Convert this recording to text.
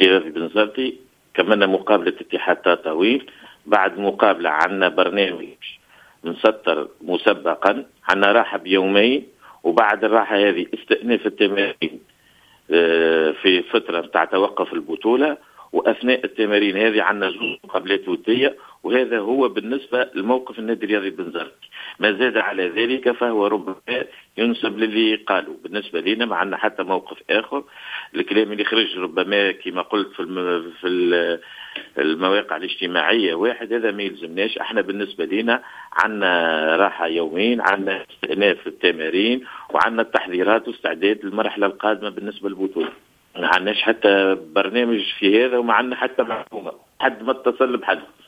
النادي الرياضي بنزرتي كملنا مقابلة اتحاد تطاوين. بعد مقابلة عنا برنامج مسطر مسبقا، عنا راحة بيومين، وبعد الراحة هذه استئناف التمارين في فترة متاع توقف البطولة، وأثناء التمارين هذه عنا زوج مقابلات ودية. وهذا هو بالنسبة لموقف النادي الرياضي بنزرتي. ما زاد على ذلك فهو ربما ينسب للي قالوا. بالنسبة لنا ما عندنا حتى موقف آخر. الكلام اللي خرج ربما كما قلت في المواقع الاجتماعية واحد، هذا ما يلزمناش. احنا بالنسبة لنا عندنا راحة يومين، عندنا استئناف التمارين، وعندنا التحضيرات واستعداد للمرحلة القادمة بالنسبة للبطولة. ما عندناش حتى برنامج في هذا، وما عندنا حتى معلومة حد ما اتصل بحد.